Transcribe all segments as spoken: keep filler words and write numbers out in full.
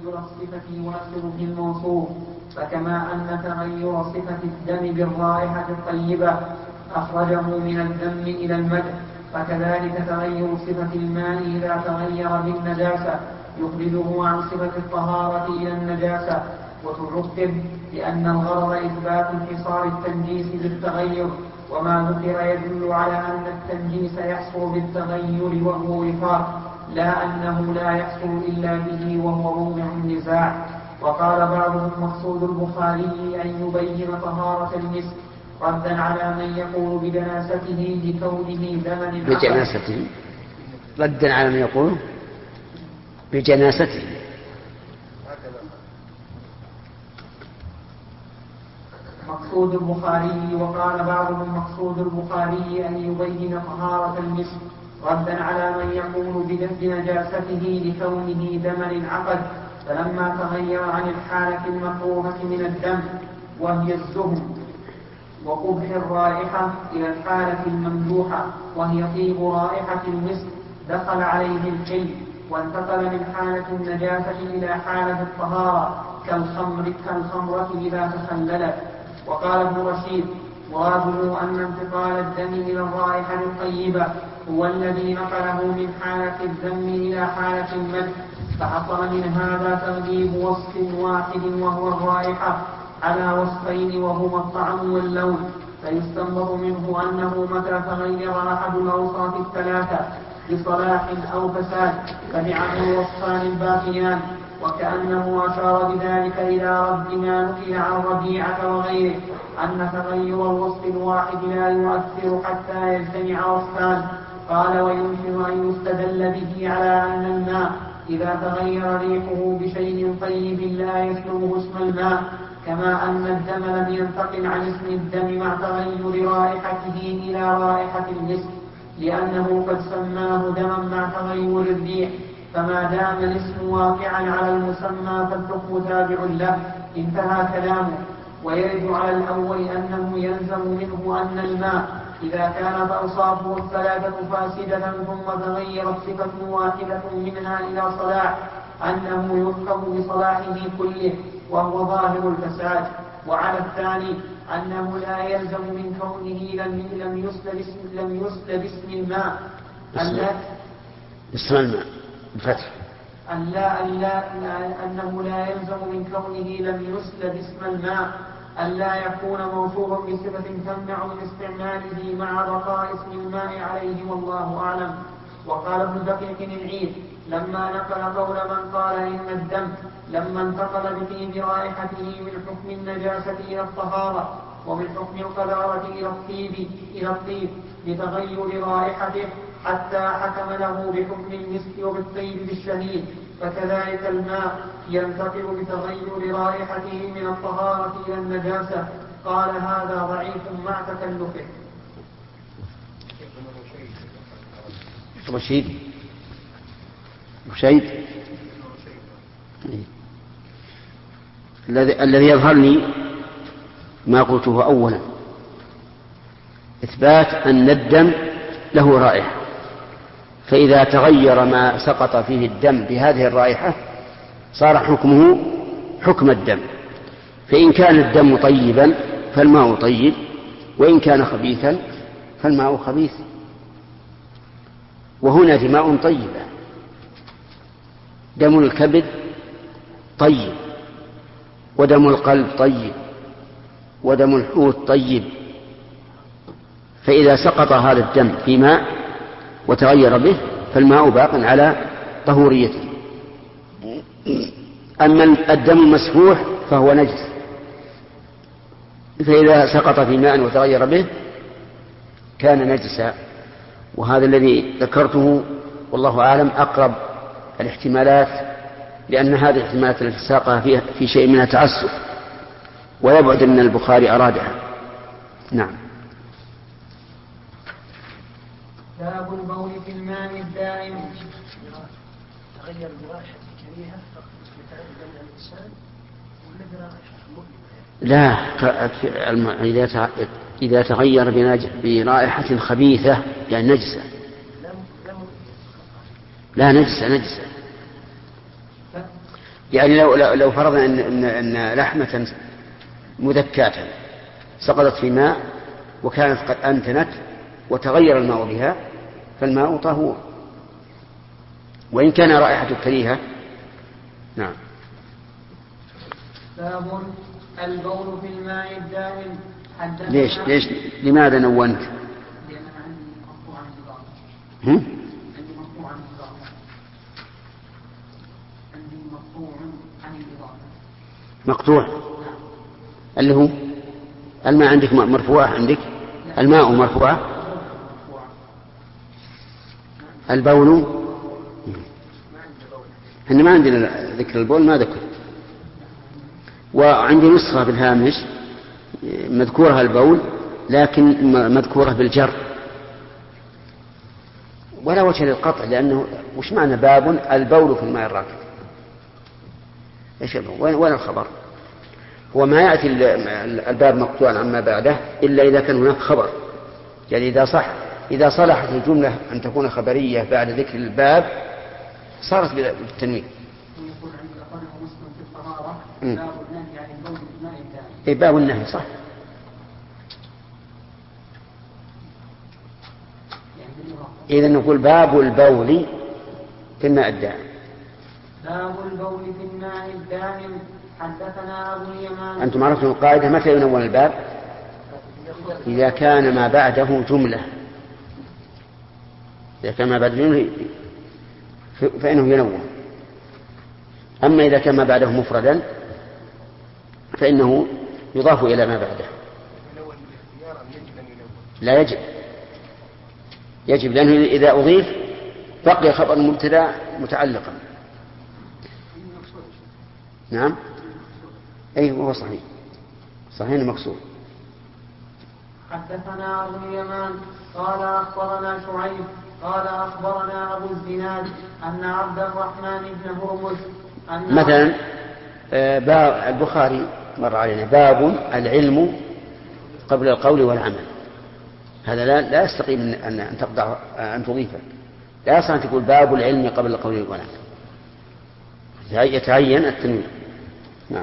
تغير الصفة يؤثر في الموصوف، فكما أن تغير صفة الدم بالرائحة الطيبة أخرجه من الذم إلى المدح، فكذلك تغير صفة الماء إذا تغير بالنجاسة يخرجه عن صفة الطهارة إلى النجاسة. وتعقب لأن الغرض إثبات انحصار التنجيس بالتغير، وما ذكر يدل على أن التنجيس يحصل بالتغير وهو وفاق، لا أنه لا يحصل إلا به وهو موضع النزاع. وقال بعضهم مقصود البخاري أن يبين طهارة المسك ردا على من يقول بجناسته لكونه دما بجناسته ردا على من يقول بجناسته. مقصود البخاري وقال بعضهم مقصود البخاري أن يبين طهارة المسك ردا على من يقول بنجاسته لكونه دما انعقد، فلما تغير عن الحالة المكروهة من الدم وهي الزهم وقبح الرائحة إلى الحالة الممدوحة وهي طيب رائحة المسك دخل عليه الحل، وانتقل من حالة النجاسة إلى حالة الطهارة كالخمر كالخمرة إذا تخللت. وقال ابن رشيد مراده أن انتقال الدم إلى الرائحة الطيبة هو الذي نقله من حالة الذم إلى حالة المدح، فحصل من هذا تغليب وصف واحد وهو الرائحة على وصفين وهما الطعم واللون، فيستنبط منه أنه متى تغير أحد الأوصاف الثلاثة بصلاح أو فساد فنعم الوصفان الباقيان. وكأنه أشار بذلك إلى رد ما نقل عن ربيعة وغيره أن تغير الوصف الواحد لا يؤثر حتى يجتمع وصفان. قال ويمكن أن يستدل به على أن الماء إذا تغير ريحه بشيء طيب لا يسلبه اسم الماء، كما أن الدم لم ينتقل عن اسم الدم مع تغير رائحته إلى رائحة المسك، لأنه قد سماه دما مع تغير الريح، فما دام الاسم واقعا على المسمى فالحكم تابع له. انتهى كلامه. ويرد على الأول أنه يلزم منه أن الماء إذا كانت أوصافه الثلاثة فاسدة ثم تغيرت صفة واحدة منها إلى صلاح أنه يحكم بصلاحه كله وهو ظاهر الفساد. وعلى الثاني أنه لا يلزم من كونه لم يسلب اسم, لم يسلب اسم الماء اسم الماء بفتح أن لا أن لا أنه لا يلزم من كونه لم يسلب اسم الماء أن لا يكون موصوفا بصفة تمنع من استعماله مع بقاء اسم الماء عليه والله أعلم. وقال ابن دقيق العيد لما نقل قول من قال إن الدم لما انتقل بطيب رائحته من حكم النجاسة إلى الطهارة ومن حكم القذارة إلى الطيب إلى الطيب بتغير رائحته حتى حكم له بحكم المسك وبالطيب بالشهيد، فكذلك الماء ينتقل بتغير رائحته من الطهارة إلى النجاسة. قال هذا ضعيف مع تكلفه. رشيد رشيد الذي يظهر لي ما قلته أولا إثبات أن الدم له رائحة، فإذا تغير ما سقط فيه الدم بهذه الرائحة صار حكمه حكم الدم، فإن كان الدم طيبا فالماء طيب، وإن كان خبيثا فالماء خبيث. وهنا دماء طيبة، دم الكبد طيب، ودم القلب طيب، ودم الحوت طيب، فإذا سقط هذا الدم في ماء وتغير به فالماء باق على طهوريته. أما الدم المسفوح فهو نجس، فإذا سقط في ماء وتغير به كان نجسا. وهذا الذي ذكرته والله أعلم أقرب الاحتمالات، لأن هذه الاحتمالات التي ساقها فيها في شيء منها تعسف، ويبعد أن البخاري أرادها. نعم. باب البول في الماء الدائم. تغير برائحة كريهة يتعلم الإنسان ولا برائحة مؤلمة؟ لا، إذا تغير برائحة خبيثة يعني نجسة. لا، نجسة نجسة. يعني لو لو فرضنا ان ان, إن لحمة مذكاة سقطت في ماء وكانت قد أنتنت وتغير الماء بها فالماء طهور وإن كان رائحة كريهة. نعم. باب البول في الماء الدائم. ليش ليش لماذا نونت؟ لأن عندي مقطوع عن النظام. هم؟ عندي مقطوع عن النظام. عندي مقطوع عن النظام. مقطوع اللي هو الماء عندك مرفوع عندك الماء مرفوع البول احنا ما عندنا ذكر البول ما ذكر. وعندي نسخة بالهامش مذكورها البول لكن مذكورة بالجر ولا وجه للقطع لأنه وش معنى باب البول في الماء الراكد ايش وين وين الخبر؟ هو ما يأتي الباب مقطوعا عما بعده إلا إذا كان هناك خبر. يعني إذا صح إذا صلحت الجملة أن تكون خبرية بعد ذكر الباب صارت بالتنوين. ويقول عند أخرجه مسلم في الطهارة باب النهي عن البول في الماء الدائم. إيه باب النهي صح. إذا نقول باب البول في الماء الدائم. باب البول في الماء الدائم. حدثنا أبو اليمان. أنتم عرفتم القاعدة متى ينون الباب؟ إذا كان ما بعده جملة. إذا كان ما بعده جملة فإنه ينون. أما إذا كان ما بعده مفردا فإنه يضاف إلى ما بعده. لا يجب يجب لأنه إذا أضيف بقي خبر المبتدأ متعلقا. نعم أي هو صحيح صحيح مقصود. حدثنا أبو اليمان قال أخبرنا شعيب قال أخبرنا أبو الزناد أن عبد الرحمن بن هرمز مثلا باب البخاري مر علينا باب العلم قبل القول والعمل. هذا لا لا يستقيم أن أن تقطع أن تضيفه. لا يصح أن تقول باب العلم قبل القول والعمل يتعين التنوين. نعم.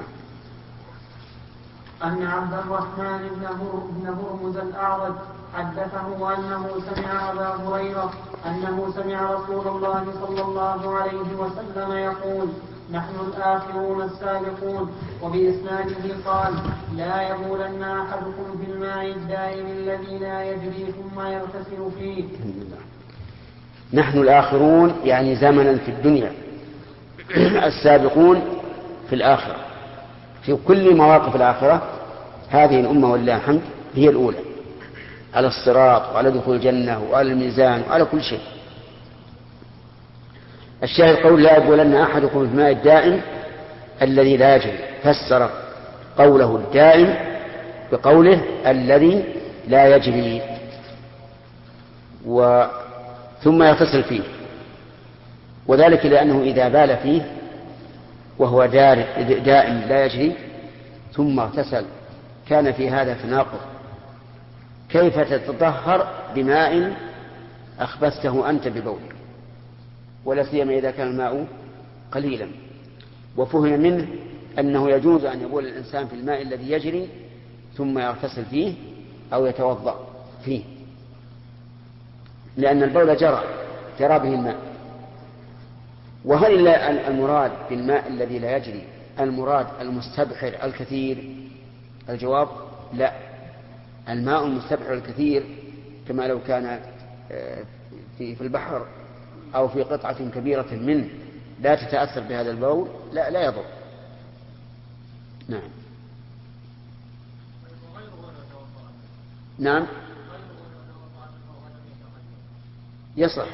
أن عبد الرحمن بن هرمز الأعرج حدثه أنه سمع أبا هريرة أنه سمع رسول الله صلى الله عليه وسلم يقول نحن الآخرون السابقون. وبإسناده قال لا يبولن أحدكم في الماء الدائم الذي لا يجري ثم يغتسل فيه. نحن الآخرون يعني زمنا في الدنيا السابقون في الآخرة في كل مواقف الآخرة. هذه الأمة ولله الحمد هي الأولى على الصراط وعلى دخول الجنة وعلى الميزان وعلى كل شيء. الشاهد قول لا يبولن أحدكم في الماء الدائم الذي لا يجري فسر قوله الدائم بقوله الذي لا يجري و ثم يغتسل فيه. وذلك لأنه إذا بال فيه وهو دائم لا يجري ثم اغتسل كان في هذا تناقض. كيف تتطهر بماء أخبثته أنت ببولك ولا سيما إذا كان الماء قليلا. وفهم منه أنه يجوز أن يبول الإنسان في الماء الذي يجري ثم يغتسل فيه أو يتوضأ فيه لأن البول جرى جرى به الماء. وهل المراد بالماء الذي لا يجري المراد المستبحر الكثير؟ الجواب لا. الماء المستبحر الكثير كما لو كان في البحر أو في قطعة كبيرة منه لا تتأثر بهذا البول لا لا يضر. نعم. نعم يصح.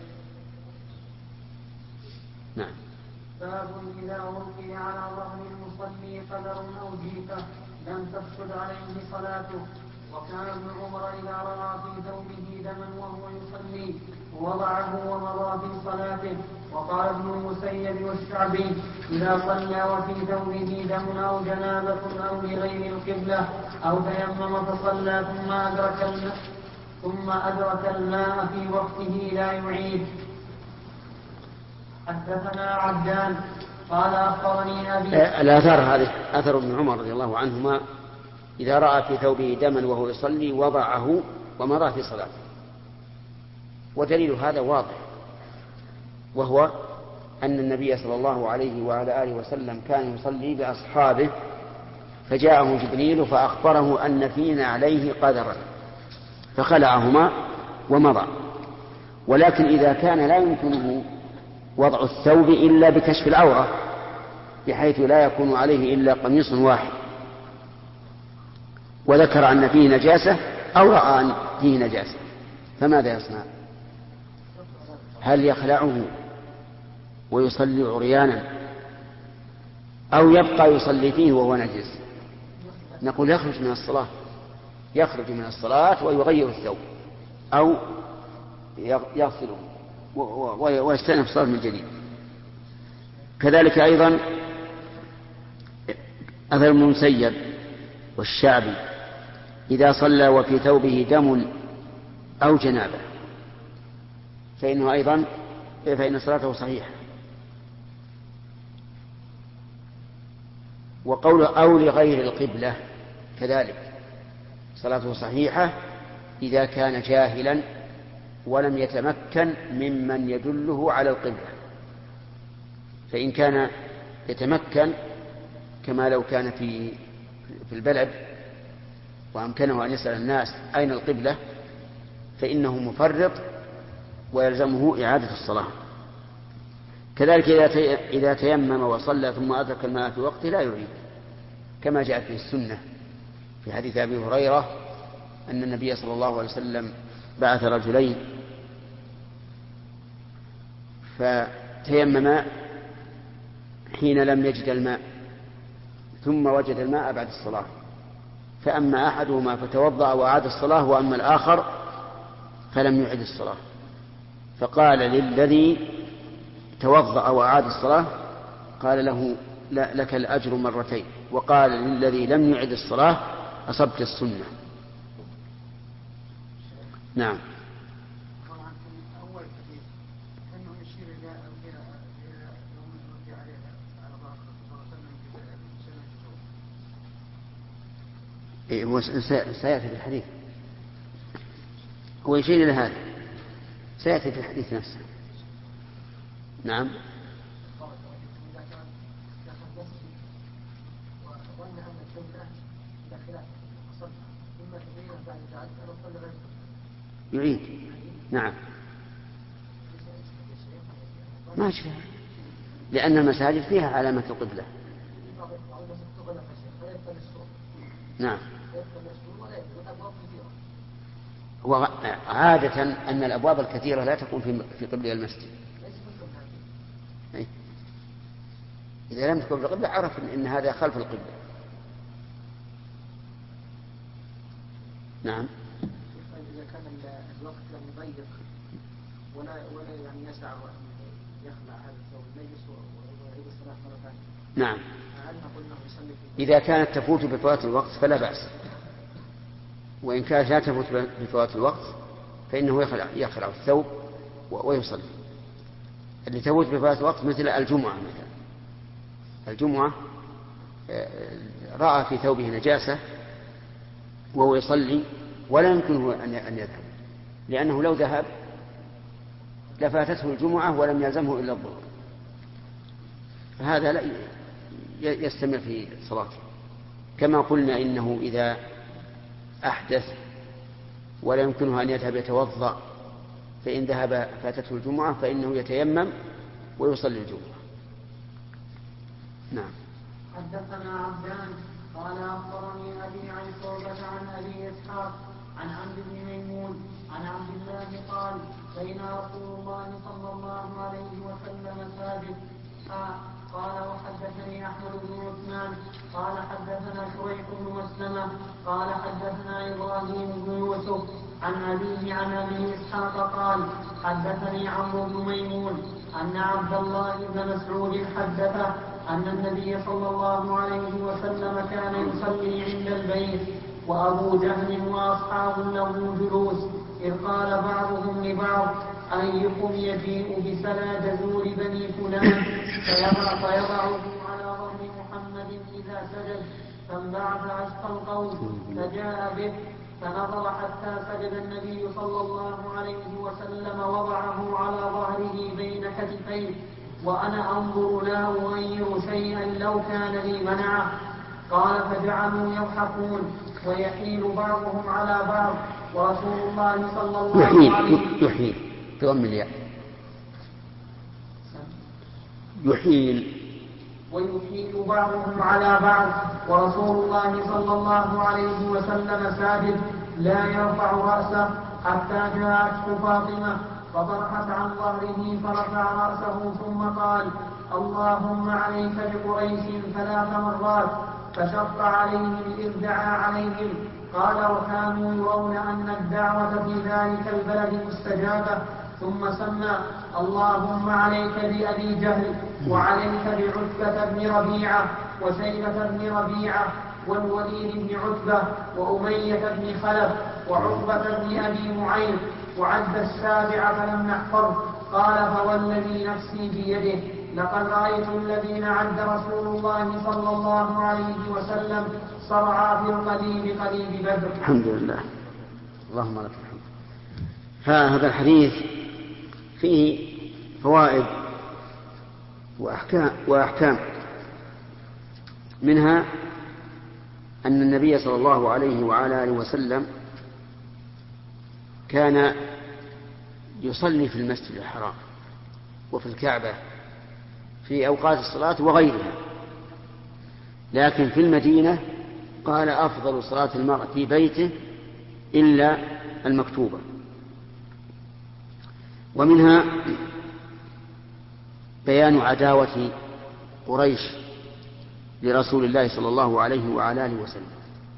نعم. باب إذا ألقي على ظهر المصلي قدر أو جيفة لم تفسد عليه صلاته. وكان ابن عمر إذا رأى في ثوبه دما وهو يصلي وضعه ومضى في صلاته. وقال ابن المسيب والشعبي إذا صلى وفي ثوبه دم أو جنابة أو لغير القبلة أو تيمم فصلى ثم أدرك الماء ثم أدرك الماء في وقته لا يعيد. حدثنا عبدان قال أخبرني أبي. الآثار هذه أثر ابن عمر رضي الله عنهما إذا رأى في ثوبه دما وهو يصلي وضعه ومضى في صلاته. ودليل هذا واضح، وهو أن النبي صلى الله عليه وعلى آله وسلم كان يصلي بأصحابه فجاءه جبريل فأخبره أن فينا عليه قدرا فخلعهما ومضى. ولكن إذا كان لا يمكنه وضع الثوب إلا بكشف العورة بحيث لا يكون عليه إلا قميص واحد وذكر أن فيه نجاسة أو رأى أن فيه نجاسة، فماذا يصنع؟ هل يخلعه ويصلي عريانا أو يبقى يصلي فيه وهو نجس؟ نقول يخرج من الصلاة يخرج من الصلاة ويغير الثوب أو يغسله ويستأنف الصلاة من جديد. كذلك أيضا أثر المسيب والشعبي إذا صلى وفي ثوبه دم أو جنابة فإنه أيضا فإن صلاته صحيحة. وقول أو لغير القبلة كذلك صلاته صحيحة إذا كان جاهلا ولم يتمكن ممن يدله على القبلة. فإن كان يتمكن كما لو كان في في البلد وأمكنه أن يسأل الناس أين القبلة فإنه مفرط ويلزمه إعادة الصلاة. كذلك إذا تيمم وصلى ثم أدرك الماء في وقته لا يعيد، كما جاءت في السنة في حديث أبي هريرة أن النبي صلى الله عليه وسلم بعث رجلين فتيمما حين لم يجد الماء ثم وجد الماء بعد الصلاة، فأما أحدهما فتوضأ وأعاد الصلاة وأما الآخر فلم يعد الصلاة، فقال للذي توضأ وأعاد الصلاة قال له لا لك الأجر مرتين، وقال للذي لم يعد الصلاة أصبت السنة. نعم. هو سيأتي في الحديث، هو يشير إلى هذا سيأتي في الحديث نفسه. نعم. يعيد. نعم ما شاء، لأن المساجد فيها علامة القبلة. نعم. وعادة أن الأبواب الكثيرة لا تكون في قبل المسجد. إذا لم تكن في القبلة عرف إن هذا خلف القبلة. نعم. إذا كان الوقت يعني ضيق ولا ولا يعني يسع يخلع هذا الثوب يجلس ويعيد الصلاة مرة ثانية. نعم. إذا كانت تفوت بفوات الوقت فلا بأس، وإن كانت لا تفوت بفوات الوقت فإنه يخلع يخلع الثوب ويصلي. اللي تفوت بفوات الوقت مثل الجمعة مثلا، الجمعة رأى في ثوبه نجاسة وهو يصلي ولا يمكنه أن يذهب، لأنه لو ذهب لفاتته الجمعة ولم يلزمه إلا الظهر، فهذا لا يستمر في صلاته. كما قلنا إنه إذا أحدث ولا يمكنه أن يذهب يتوضأ فإن ذهب فاتته الجمعة فإنه يتيمم ويصلي الجمعة. نعم. حدثنا عبدان قال أخبرني أبي عن شعبة عن أبي إسحاق عن عبد بن ميمون عن عبد الله قال بين رسول الله صلى الله عليه وسلم ساجد. قال وحدثني أحمد بن عثمان قال حدثنا شريح بن مسلمة قال حدثنا إبراهيم بن يوسف عن أبيه عن أبي إسحاق قال حدثني عمرو بن ميمون أن عبد الله بن مسعود حدثه أن النبي صلى الله عليه وسلم كان يصلي عند البيت وأبو جهل وأصحاب له جلوس، إذ قال بعضهم لبعض أيكم يجيء بسلا جزور بني فلان فيضع فيضعه على ظهر محمد إذا سجد، فانبعث أشقى القوم فجاء به فنظر حتى سجد النبي صلى الله عليه وسلم وضعه على ظهره بين كتفيه، وأنا أنظر لا أغير شيئا لو كان لي منعه. قال فجعلوا يضحكون ويحيل بعضهم على بعض، ورسول الله صلى الله يحيل عليه وسلم يحيل بضم الياء يحيل ويحيل بعضهم على بعض، ورسول الله صلى الله عليه وسلم ساجد لا يرفع رأسه حتى جاءته فاطمة فطرحت عن ظهره فرفع رأسه ثم قال اللهم عليك بقريش ثلاث مرات، فشق عليهم إذ دعا عليهم. قال وكانوا يرون أن الدعوة في ذلك البلد مستجابة، ثم سمى اللهم عليك بأبي جهل وعليك بعتبة بن ربيعة وشيبة بن ربيعة والوليد بن عتبة وأمية بن خلف وعقبة بن أبي معيط، وعد السابعة فلم نحفظ. قال فوالذي نفسي بيده لقد رأيت الذين عد رسول الله صلى الله عليه وسلم صرعى في القليب قليب بدر. الحمد لله اللهم لك الحمد. هذا الحديث فيه فوائد وأحكام, وأحكام منها أن النبي صلى الله عليه وعلى آله وسلم كان يصلي في المسجد الحرام وفي الكعبة في أوقات الصلاة وغيرها، لكن في المدينة قال أفضل صلاة المرء في بيته إلا المكتوبة. ومنها بيان عداوة قريش لرسول الله صلى الله عليه وعلى آله وسلم.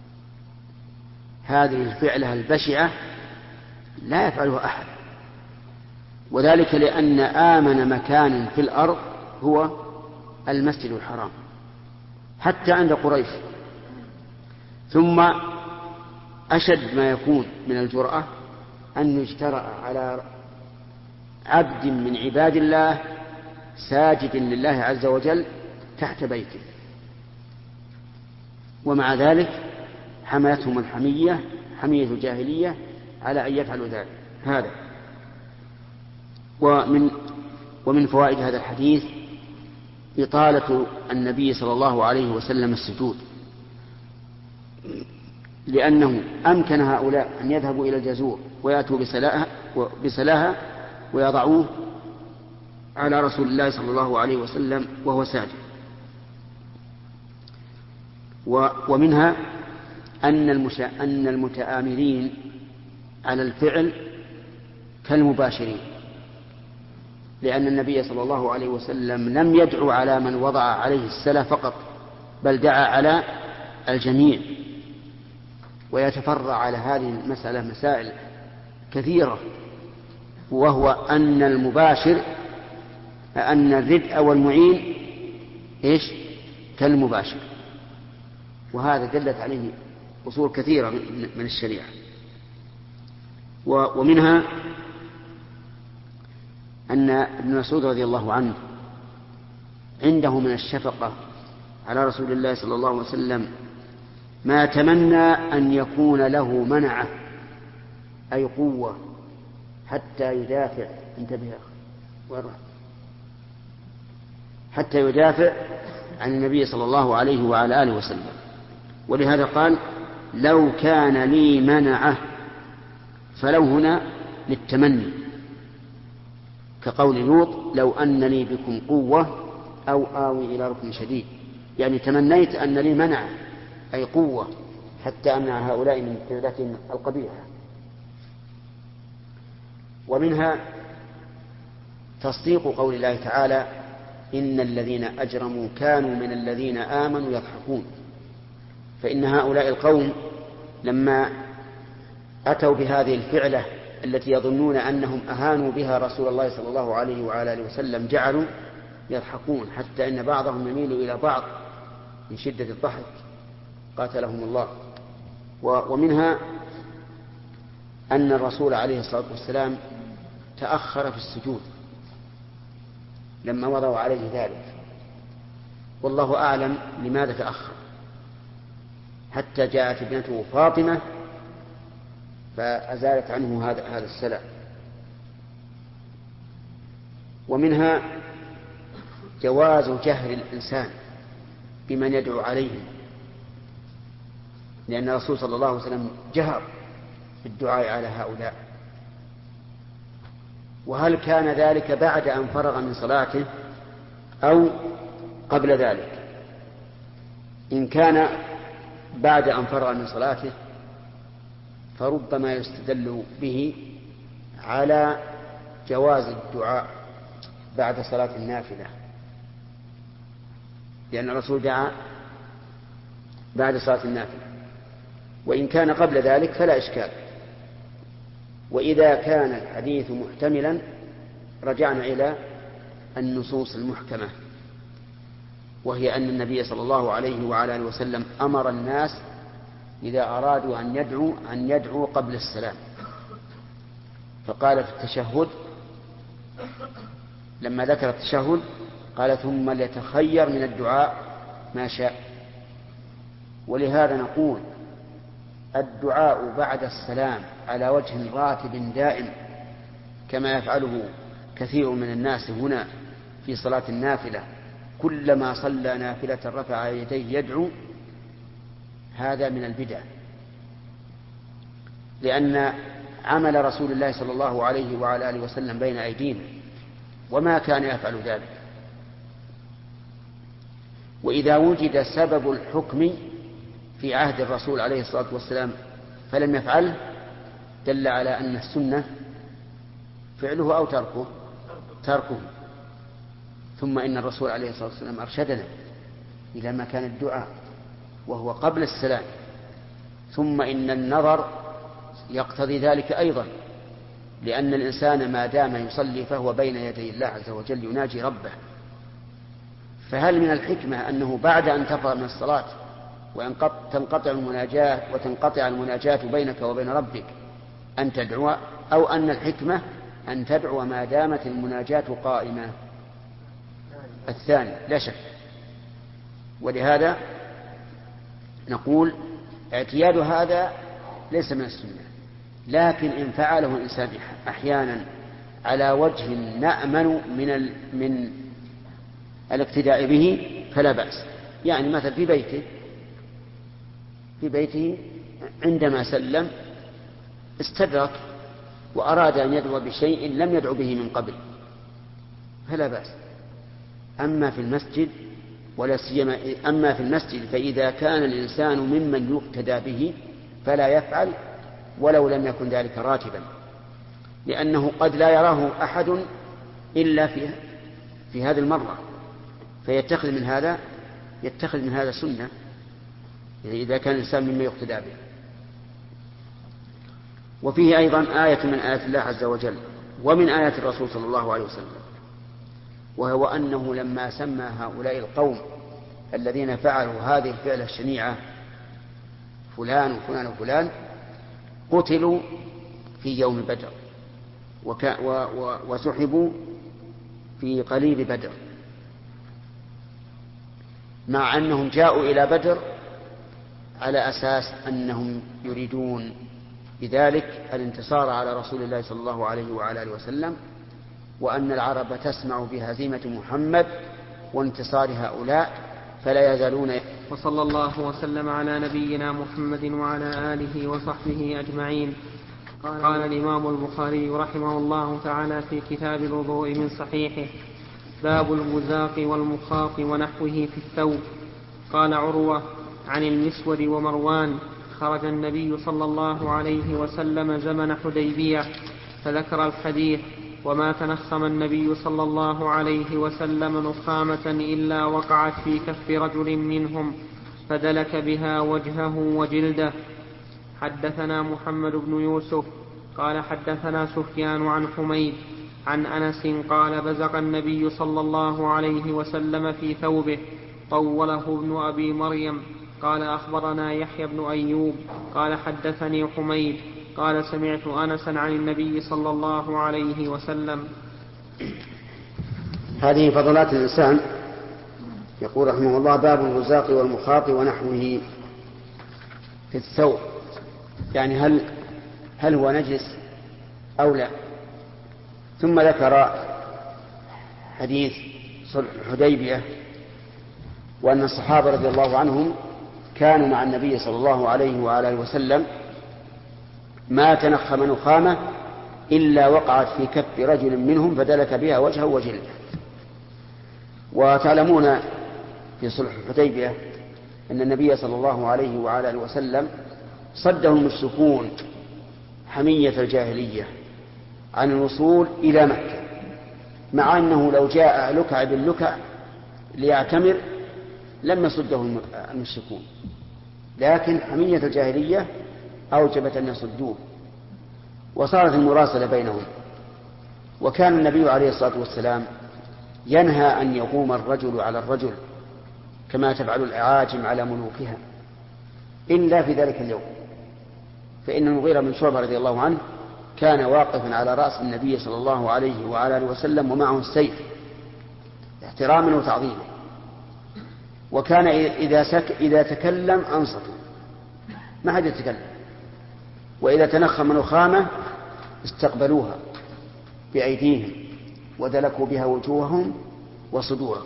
هذه الفعلة البشعة لا يفعلها أحد، وذلك لأن آمن مكان في الأرض هو المسجد الحرام حتى عند قريش. ثم أشد ما يكون من الجرأة أن يجترأ على عبد من عباد الله ساجد لله عز وجل تحت بيته، ومع ذلك حملتهم الحمية حمية الجاهلية على أن يفعلوا ذلك. هذا ومن ومن فوائد هذا الحديث إطالة النبي صلى الله عليه وسلم السجود، لأنه أمكن هؤلاء أن يذهبوا إلى الجزور ويأتوا بسلاها, بسلاها ويضعوه على رسول الله صلى الله عليه وسلم وهو ساجد. ومنها أن, أن المتآمرين على الفعل كالمباشرين، لأن النبي صلى الله عليه وسلم لم يدعو على من وضع عليه السلا فقط، بل دعا على الجميع. ويتفرع على هذه المسألة مسائل كثيرة، وهو أن المباشر أن الردء والمعين إيش كالمباشر، وهذا دلت عليه أصول كثيرة من الشريعة. ومنها أن ابن مسعود رضي الله عنه عنده من الشفقة على رسول الله صلى الله عليه وسلم ما تمنى أن يكون له منعه أي قوة حتى يدافع انتبه حتى يدافع عن النبي صلى الله عليه وعلى آله وسلم. ولهذا قال لو كان لي منعه، فلو هنا للتمني، كقول لوط لو أن لي بكم قوة أو آوي إلى ركن شديد، يعني تمنيت أن لي منع أي قوة حتى أمنع هؤلاء من فعلتهم القبيحة. ومنها تصديق قول الله تعالى إن الذين أجرموا كانوا من الذين آمنوا يضحكون، فإن هؤلاء القوم لما أتوا بهذه الفعلة التي يظنون أنهم أهانوا بها رسول الله صلى الله عليه وعلى آله وسلم جعلوا يضحكون، حتى إن بعضهم يميل إلى بعض من شدة الضحك قاتلهم الله. ومنها أن الرسول عليه الصلاة والسلام تأخر في السجود لما وضعوا عليه ذلك، والله أعلم لماذا تأخر، حتى جاءت ابنته فاطمة فأزالت عنه هذا هذا السلام. ومنها جواز جهر الإنسان بمن يدعو عليه، لأن الرسول صلى الله عليه وسلم جهر بالدعاء على هؤلاء. وهل كان ذلك بعد أن فرغ من صلاته أو قبل ذلك؟ إن كان بعد أن فرغ من صلاته فربما يستدل به على جواز الدعاء بعد صلاة النافلة، لأن الرسول دعا بعد صلاة النافلة. وإن كان قبل ذلك فلا إشكال. وإذا كان الحديث محتملا رجعنا إلى النصوص المحكمة، وهي أن النبي صلى الله عليه وعلى آله وسلم أمر الناس إذا أرادوا أن يدعوا أن يدعوا قبل السلام، فقال في التشهد لما ذكر التشهد قال ثم ليتخير من الدعاء ما شاء. ولهذا نقول الدعاء بعد السلام على وجه راتب دائم كما يفعله كثير من الناس هنا في صلاة النافلة، كلما صلى نافلة رفع يديه يدعو، هذا من البدع، لأن عمل رسول الله صلى الله عليه وعلى آله وسلم بين أيدينا وما كان يفعل ذلك. وإذا وجد سبب الحكم في عهد الرسول عليه الصلاة والسلام فلم يفعله دل على أن السنة فعله أو تركه تركه ثم إن الرسول عليه الصلاة والسلام أرشدنا إلى مكان الدعاء وهو قبل السلام، ثم إن النظر يقتضي ذلك أيضا، لأن الإنسان ما دام يصلي فهو بين يدي الله عز وجل يناجي ربه. فهل من الحكمة أنه بعد أن تفرغ من الصلاة وتنقطع المناجاة وتنقطع المناجاة بينك وبين ربك أن تدعو، أو أن الحكمة أن تدعو ما دامت المناجاة قائمة؟ الثاني لا شك. ولهذا نقول اعتياد هذا ليس من السنة، لكن إن فعله الإنسان أحيانا على وجه نأمن من ال... من الاقتداء به فلا بأس. يعني مثلا في بيته في بيته عندما سلم استدرك وأراد أن يدعو بشيء لم يدعو به من قبل فلا بأس. أما في المسجد ولا سيما أما في المسجد فإذا كان الإنسان ممن يقتدى به فلا يفعل ولو لم يكن ذلك راتبا، لأنه قد لا يراه أحد إلا في في هذه المرة فيتخذ من هذا يتخذ من هذا سنة إذا كان الإنسان مما يقتدى به. وفيه أيضا آية من آيات الله عز وجل ومن آيات الرسول صلى الله عليه وسلم، وهو أنه لما سمى هؤلاء القوم الذين فعلوا هذه الفعلة الشنيعة فلان وفلان وفلان قتلوا في يوم بدر وكا و و وسحبوا في قليب بدر، مع أنهم جاءوا إلى بدر على أساس أنهم يريدون بذلك الانتصار على رسول الله صلى الله عليه وعلى آله وسلم، وأن العرب تسمع بهزيمة محمد وانتصار هؤلاء فلا يزالون. وصلى الله وسلم على نبينا محمد وعلى آله وصحبه أجمعين. قال الإمام البخاري رحمه الله تعالى في كتاب الوضوء من صحيحه: باب المزاق والمخاط ونحوه في الثوب. قال عروة عن المسود ومروان: خرج النبي صلى الله عليه وسلم زمن حديبية، فذكر الحديث: وما تنخم النبي صلى الله عليه وسلم نخامة إلا وقعت في كف رجل منهم فدلك بها وجهه وجلده. حدثنا محمد بن يوسف قال حدثنا سفيان عن حميد عن أنس قال: بزق النبي صلى الله عليه وسلم في ثوبه طوله ابن أبي مريم. قال: أخبرنا يحيى بن أيوب قال حدثني حميد قال سمعت أنسا عن النبي صلى الله عليه وسلم. هذه فضلات الإنسان. يقول رحمه الله: باب الوزاق والمخاط ونحوه في الثوب، يعني هل هل هو نجس أو لا. ثم ذكر حديث صلح الحديبية، وأن الصحابة رضي الله عنهم كانوا مع النبي صلى الله عليه وآله وسلم ما تنخم نخامة إلا وقعت في كف رجل منهم فدلك بها وجهه وجلده. وتعلمون في صلح الحديبية أن النبي صلى الله عليه وآله وسلم صده المشركون حمية الجاهلية عن الوصول إلى مكة، مع أنه لو جاء لكع بن لكع ليعتمر لم يصده المشركون، لكن حمية الجاهلية أوجبت أن يصدوه، وصارت المراسلة بينهم. وكان النبي عليه الصلاة والسلام ينهى أن يقوم الرجل على الرجل كما تفعل الأعاجم على ملوكها إلا في ذلك اليوم، فإن المغيرة بن شعبة رضي الله عنه كان واقفا على رأس النبي صلى الله عليه وآله وسلم ومعه السيف احتراما وتعظيما، وكان إذا, سك إذا تكلم أنصتوا ما حد يتكلم، وإذا تنخم نخامة استقبلوها بأيديهم ودلكوا بها وجوههم وصدورهم.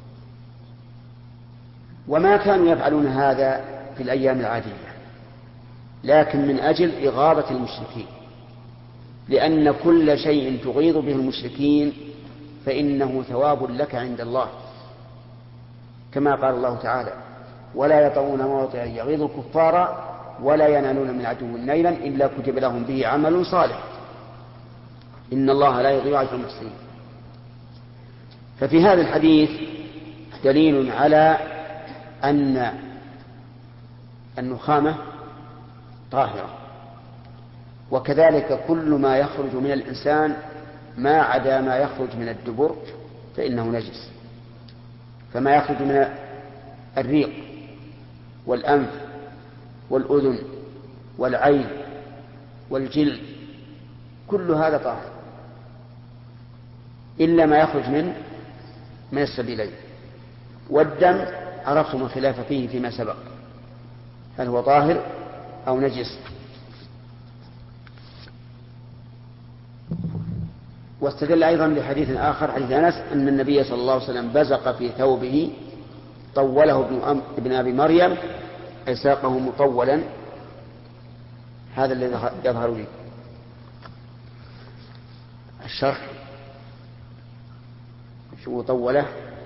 وما كانوا يفعلون هذا في الأيام العادية، لكن من أجل إغاظة المشركين، لأن كل شيء تغيظ به المشركين فإنه ثواب لك عند الله، كما قال الله تعالى: ولا يطؤون موطئا يغيظ الكفار ولا ينالون من عدو نيلا إلا كتب لهم به عمل صالح إن الله لا يضيع أجر المحسنين. ففي هذا الحديث دليل على أن النخامة طاهرة، وكذلك كل ما يخرج من الإنسان ما عدا ما يخرج من الدبر فإنه نجس. فما يخرج من الريق والأنف والأذن والعين والجلد كل هذا طاهر إلا ما يخرج من من السبيلين. والدم عرفتم الخلاف فيه فيما سبق، هل هو طاهر أو نجس. واستدل أيضا بحديث آخر، حديث أنس، أن النبي صلى الله عليه وسلم بزق في ثوبه طوله ابن, ابن أبي مريم أي ساقه مطولا. هذا الذي يظهر لي. الشرح شو طوله؟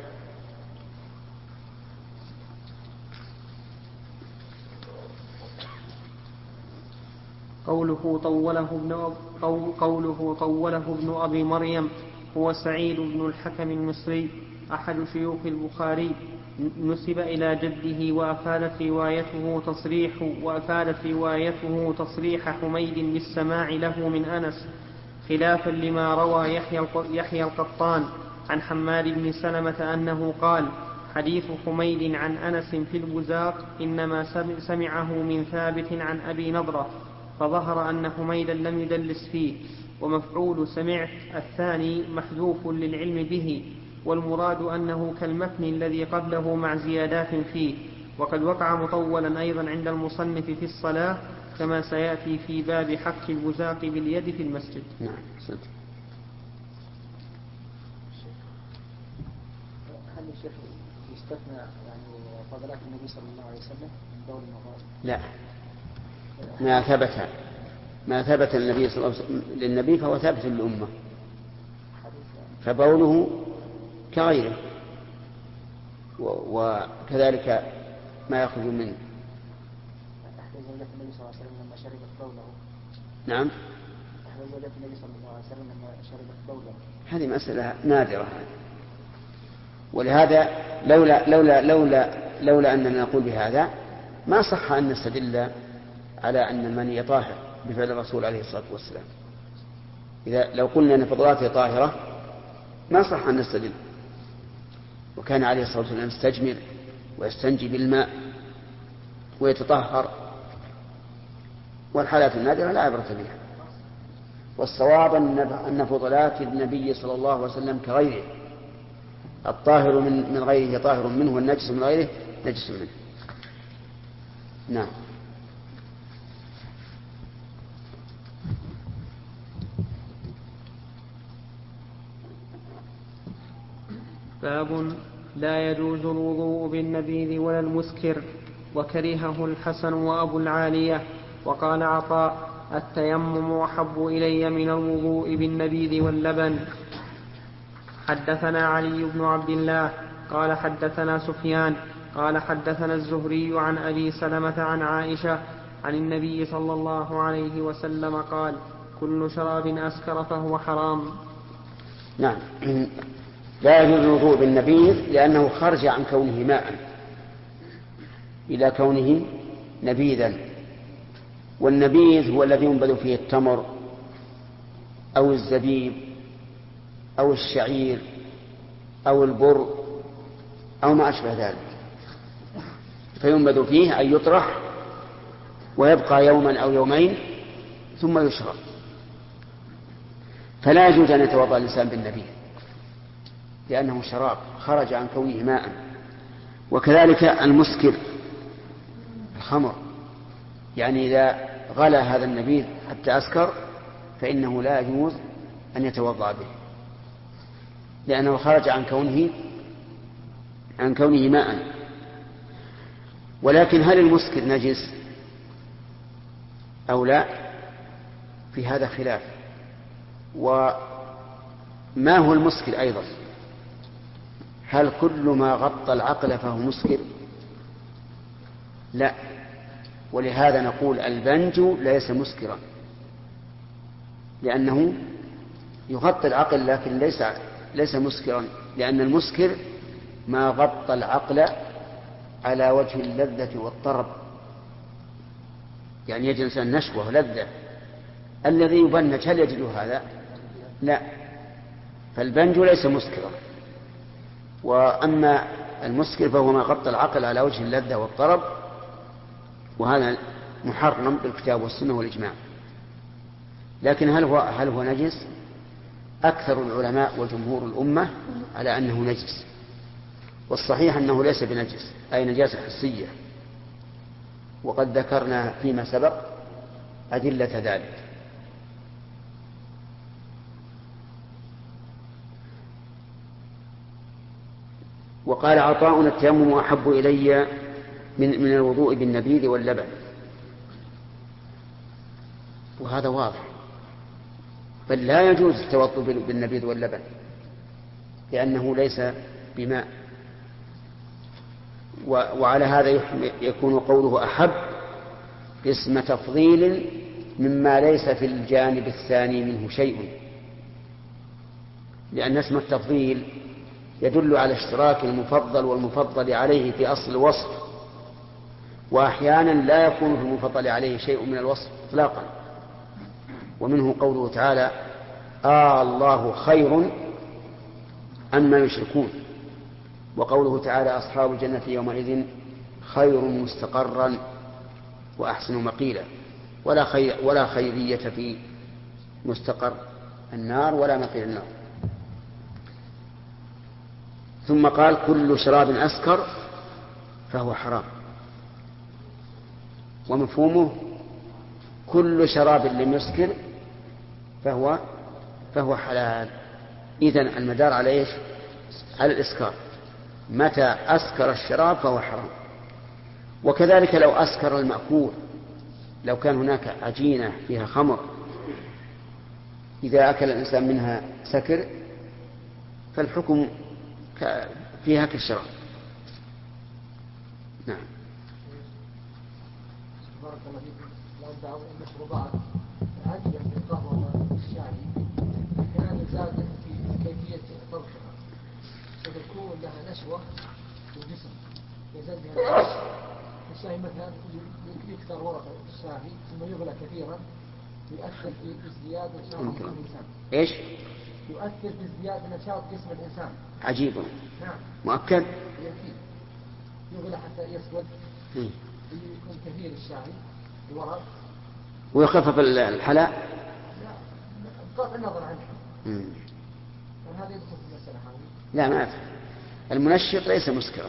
قوله طوله ابن قوله طوله ابن أبي مريم هو سعيد بن الحكم المصري أحد شيوخ البخاري، نسب إلى جده، وأفادت روايته تصريح وأفادت روايته تصريح حميد بالسماع له من أنس، خلافا لما روى يحيى القطان عن حماد بن سلمة أنه قال: حديث حميد عن أنس في البزاق إنما سمعه من ثابت عن أبي نضرة، فظهر أن حميدا لم يدلس فيه، ومفعول سمعت الثاني محذوف للعلم به، والمراد أنه كالمتن الذي قبله مع زيادات فيه. وقد وقع مطولا أيضا عند المصنف في الصلاة كما سيأتي في باب حك البزاق باليد في المسجد. نعم. صدق. هل الشيخ يستثنى يعني فضلات النبي صلى الله عليه وسلم من بول المغارب؟ لا، ما ثبت ما ثبت النبي صلى الله عليه وسلم للنبي فهو ثابت للأمة، فبوله كغيره، وكذلك ما يخرج منه. أحد زوجات النبي صلى الله عليه وسلم لما شربت بوله. نعم. أحد زوجات النبي صلى الله عليه وسلم لما شربت بوله. هذه مسألة نادرة، ولهذا لولا لولا لولا لولا أننا نقول بهذا ما صح أن نستدل على أن المني طاهر بفعل الرسول عليه الصلاة والسلام. إذا لو قلنا أن فضلاته طاهرة ما صح أن نستدل. وكان عليه الصلاة والسلام يستجمر ويستنجي بالماء ويتطهر والحالات النادرة لا عبرة بها. والصواب أن فضلات النبي صلى الله عليه وسلم كغيره، الطاهر من من غيره طاهر منه، والنجس من غيره نجس منه. نعم. باب لا يجوز الوضوء بالنبيذ ولا المسكر، وكرهه الحسن وأبو العالية. وقال عطاء: التيمم أحب إلي من الوضوء بالنبيذ واللبن. حدثنا علي بن عبد الله قال حدثنا سفيان قال حدثنا الزهري عن أبي سلمة عن عائشة عن النبي صلى الله عليه وسلم قال: كل شراب أسكر فهو حرام. نعم. لا يجوز الوضوء بالنبيذ لأنه خرج عن كونه ماء إلى كونه نبيذا، والنبيذ هو الذي ينبذ فيه التمر أو الزبيب أو الشعير أو البر أو ما أشبه ذلك، فينبذ فيه أن يطرح ويبقى يوما أو يومين ثم يشرب، فلا يجوز أن يتوضأ الإنسان بالنبيذ لأنه شراب خرج عن كونه ماء. وكذلك المسكر الخمر، يعني إذا غلى هذا النبيذ حتى أسكر فإنه لا يجوز أن يتوضأ به لأنه خرج عن كونه عن كونه ماء. ولكن هل المسكر نجس أو لا؟ في هذا خلاف. وما هو المسكر أيضا؟ هل كل ما غطى العقل فهو مسكر؟ لا. ولهذا نقول البنج ليس مسكرا لأنه يغطي العقل لكن ليس ليس مسكرا، لأن المسكر ما غطى العقل على وجه اللذة والطرب، يعني يجد الإنسان نشوة لذة. الذي يبنج هل يجد هذا؟ لا. فالبنج ليس مسكرا. وأما المسكر فهو ما غطى العقل على وجه اللذة والطرب، وهذا محرم بالكتاب والسنة والإجماع. لكن هل هو هل هو نجس؟ أكثر العلماء وجمهور الأمة على أنه نجس، والصحيح أنه ليس بنجس، أي نجاسة حسية، وقد ذكرنا فيما سبق أدلة ذلك. وقال عطاء: التيمم أحب إلي من, من الوضوء بالنبيذ واللبن. وهذا واضح، بل لا يجوز التوضؤ بالنبيذ واللبن لأنه ليس بماء. وعلى هذا يكون قوله أحب اسم تفضيل مما ليس في الجانب الثاني منه شيء، لأن اسم التفضيل يدل على اشتراك المفضل والمفضل عليه في أصل الوصف، وأحيانا لا يكون في المفضل عليه شيء من الوصف إطلاقا. ومنه قوله تعالى: آه الله خير أما يشركون. وقوله تعالى: أصحاب الجنة يومئذ خير مستقرا وأحسن مقيلا. ولا خير ولا خيرية في مستقر النار ولا مقيل النار. ثم قال: كل شراب أسكر فهو حرام. ومفهومه كل شراب لم يسكر فهو فهو حلال. إذن المدار على إيش؟ على الإسكار. متى أسكر الشراب فهو حرام. وكذلك لو أسكر المأكول، لو كان هناك عجينة فيها خمر إذا أكل الإنسان منها سكر فالحكم فيها كالشراب. نعم. بارك الله فيكم. لو بعض المشروبات عادية في القهوة والشاي كان زاد في كيفية طبخها فتكون لها نشوة في الجسم يزال بها الشاي. مثلا يكثر ورق الشاي ثم يغلى كثيرا يؤثر في ازدياد نشاط جسم الإنسان. إيش؟ يؤثر في ازدياد نشاط جسم الإنسان. عجيب. نعم. مؤكد. يأكيد. يغلى حتى يسود. يكون كثير الشاي الورق ويخفف الحلاء. لا بغض النظر عنها. وهذا يدخل في المسألة هذه. لا ما أدري. المنشط ليس مسكرا.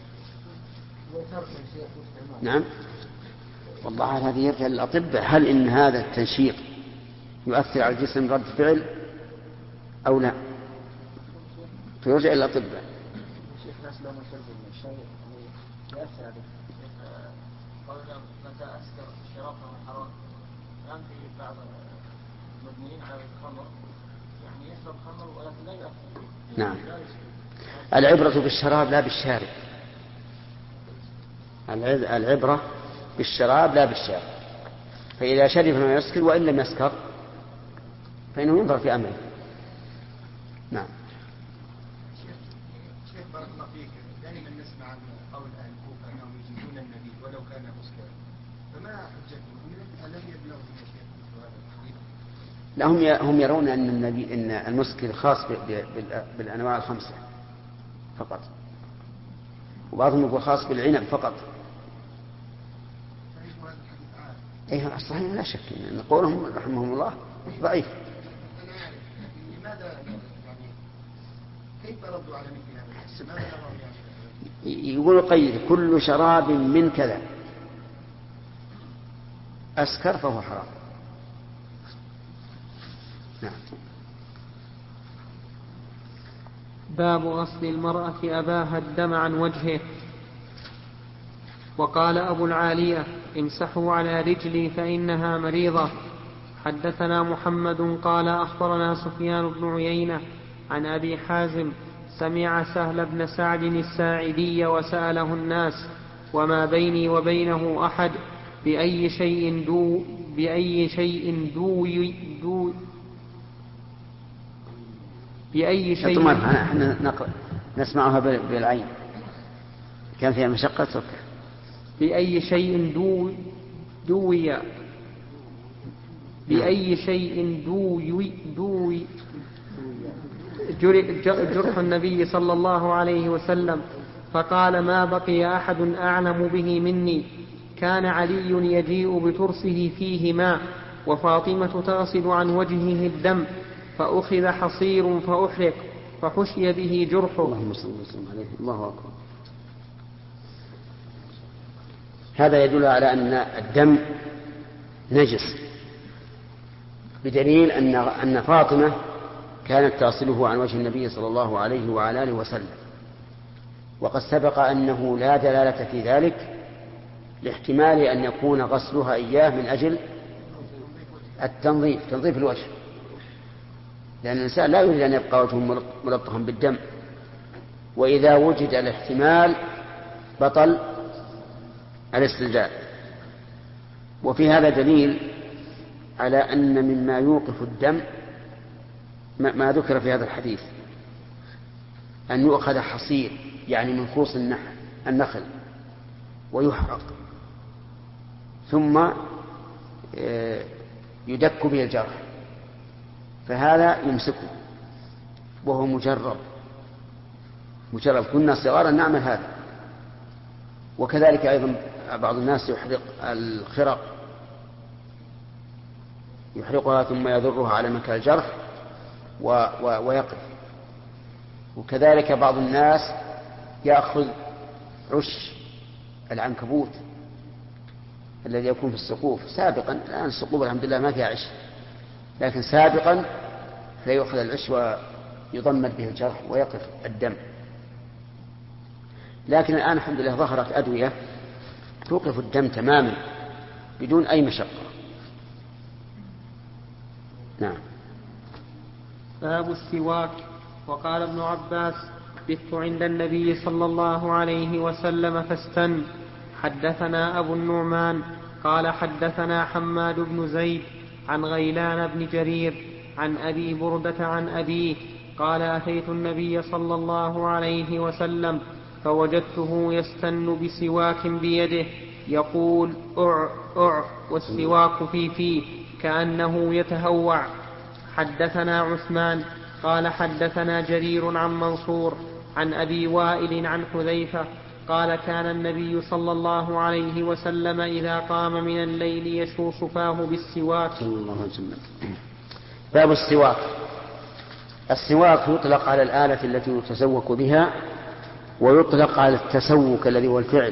نعم. والله هذه يرجع للأطباء، هل إن هذا التنشيط يؤثر على الجسم رد فعل أو لا، فيرجع إلى الأطباء. شيخ ناس لو ما شربوا من الشاي يأثر عليه. قالنا متى أسكر شرابه حرام. الآن في بعض المدمنين على الخمر يعني يشرب خمر ولكن لا يأثر. نعم. العبرة بالشراب لا بالشارب. العبرة بالشراب لا بالشارب. فإذا شرب فما يسكر، وإن لم يسكر فإنه ينظر في أمره. نعم. شيخ بارك الله فيك، دائما نسمع عن قول أهل الكوفة أنهم يجيزون النبي ولو كان مسكرا، فما حجتهم؟ الذي يبلغهم الشيخ هذا الحديث؟ لا، هم هم يرون أن النبي إن المسكر خاص بالأنواع الخمسة فقط، وبعضهم يقول خاص بالعنب فقط. أيها الصحيح لا شك أن قولهم رحمهم الله ضعيف. لماذا يعني كيف ردوا على مثل هذا؟ يقول قيد كل شراب من كذا أسكر فهو حرام. نعم. باب غسل المرأة أباها الدم عن وجهه. وقال أبو العالية امسحوا على رجلي فإنها مريضة. حدثنا محمد قال أخبرنا سفيان بن عيينة عن أبي حازم سمع سهل بن سعد الساعدي وسأله الناس وما بيني وبينه أحد بأي شيء دو بأي شيء دو دو بأي شيء نحن نسمعها بالعين كان فيها مشقة سكر. بأي شيء دو دوي بأي شيء دوي دوي جرح النبي صلى الله عليه وسلم، فقال ما بقي أحد أعلم به مني. كان علي يجيء بترسه فيه ماء وفاطمة تغسل عن وجهه الدم، فأخذ حصير فأحرق فحشي به جرحه. اللهم صل وسلم عليه. الله أكبر. هذا يدل على أن الدم نجس، بدليل أن أن فاطمة كانت تصله عن وجه النبي صلى الله عليه وعلى آله وسلم، وقد سبق أنه لا دلالة في ذلك لاحتمال أن يكون غسلها إياه من أجل التنظيف، تنظيف الوجه، لأن الإنسان لا يريد أن يبقى وجهه ملطخا بالدم، وإذا وجد الاحتمال بطل الاستنجاء. وفي هذا دليل على أن مما يوقف الدم ما ذكر في هذا الحديث، أن يؤخذ حصير يعني من خوص النخل ويحرق ثم يدك به الجرح، فهذا يمسكه وهو مجرب مجرب كنا صغارا نعمل هذا. وكذلك أيضا بعض الناس يحرق الخرق، يحرقها ثم يذرها على مكان الجرح و... و... ويقف. وكذلك بعض الناس يأخذ عش العنكبوت الذي يكون في السقوف سابقا، الآن السقوف الحمد لله ما فيها عش، لكن سابقا فيأخذ العش ويضمد به الجرح ويقف الدم. لكن الآن الحمد لله ظهرت أدوية توقف الدم تماما بدون أي مشقة. نعم. باب السواك. وقال ابن عباس بثت عند النبي صلى الله عليه وسلم فاستن. حدثنا أبو النعمان قال حدثنا حماد بن زيد عن غيلان بن جرير عن أبي بردة عن أبيه قال أتيت النبي صلى الله عليه وسلم فوجدته يستن بسواك بيده يقول أع أع والسواك في فيه كأنه يتهوع. حدثنا عثمان قال حدثنا جرير عن منصور عن أبي وائل عن حذيفة قال كان النبي صلى الله عليه وسلم إذا قام من الليل يشوص فاه بالسواك. باب السواك. السواك يطلق على الآلة التي يتسوك بها، ويطلق على التسوك الذي هو الفعل،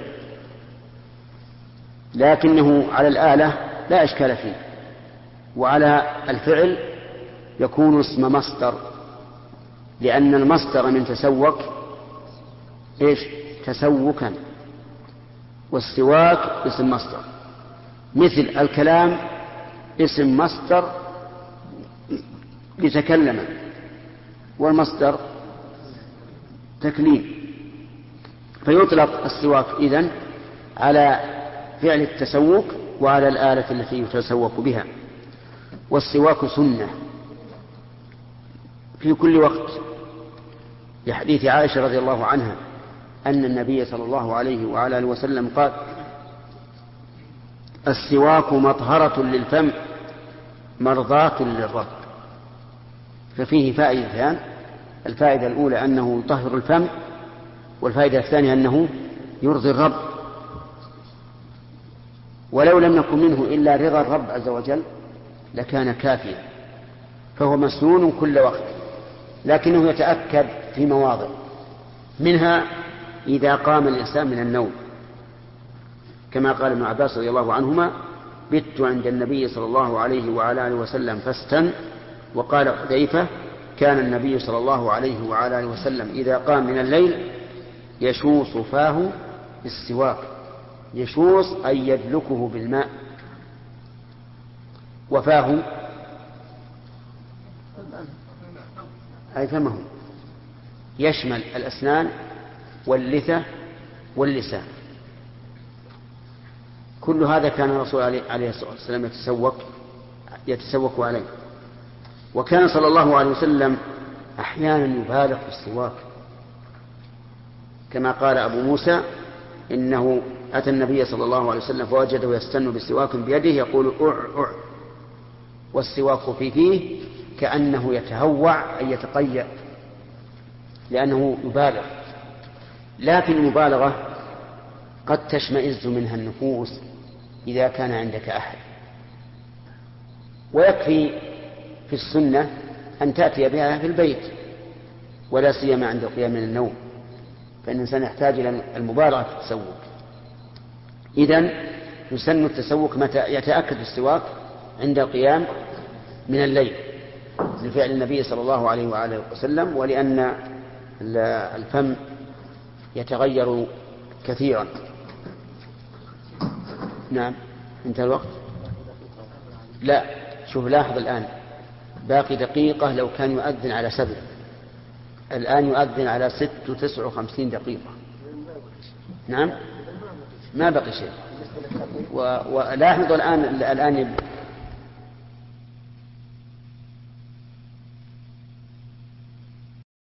لكنه على الآلة لا إشكال فيه، وعلى الفعل يكون اسم مصدر، لأن المصدر من تسوك إيش؟ تسوكا، والسواك اسم مصدر، مثل الكلام اسم مصدر لتكلم، والمصدر تكليم، فيطلق السواك إذن على فعل التسوك وعلى الآلة التي يتسوك بها. والسواك سنة في كل وقت، لحديث عائشة رضي الله عنها أن النبي صلى الله عليه وعلى آله وسلم قال: السواك مطهرة للفم مرضاة للرب. ففيه فائدتان: الفائدة الأولى أنه يطهر الفم، والفائدة الثانية أنه يرضي الرب، ولو لم يكن منه إلا رضا الرب عز وجل لكان كافيا، فهو مسنون كل وقت، لكنه يتأكد في مواضع، منها إذا قام الإنسان من النوم، كما قال ابن عباس رضي الله عنهما: بت عند النبي صلى الله عليه وعلى آله وسلم فاستن. وقال حذيفة: كان النبي صلى الله عليه وعلى آله وسلم إذا قام من الليل يشوص فاه بالسواك. يشوص أي يدلكه بالماء، وفاه أي فمه، يشمل الأسنان واللثة واللسان. كل هذا كان الرسول عليه الصلاة والسلام يتسوق يتسوق عليه. وكان صلى الله عليه وسلم أحيانا يبالغ في السواك، كما قال أبو موسى: إنه أتى النبي صلى الله عليه وسلم فوجده يستن بسواك بيده يقول: أع أع، والسواك في فيه كأنه يتهوع أي يتقيأ، لأنه يبالغ. لكن المبالغة قد تشمئز منها النفوس إذا كان عندك أحد، ويكفي في السنة أن تأتي بها في البيت، ولا سيما عند القيام من النوم، فإن الإنسان يحتاج إلى المبالغة في التسوق. إذن يسن التسوق متى يتأكد السواك عند القيام من الليل، لفعل النبي صلى الله عليه وآله وسلم، ولأن الفم يتغير كثيرا. نعم، انتهى الوقت. لا، شوف لاحظ الآن باقي دقيقة، لو كان يؤذن على سبع، الآن يؤذن على ست وتسع وخمسين دقيقة. نعم، ما بقي شيء. ولاحظوا الآن الآن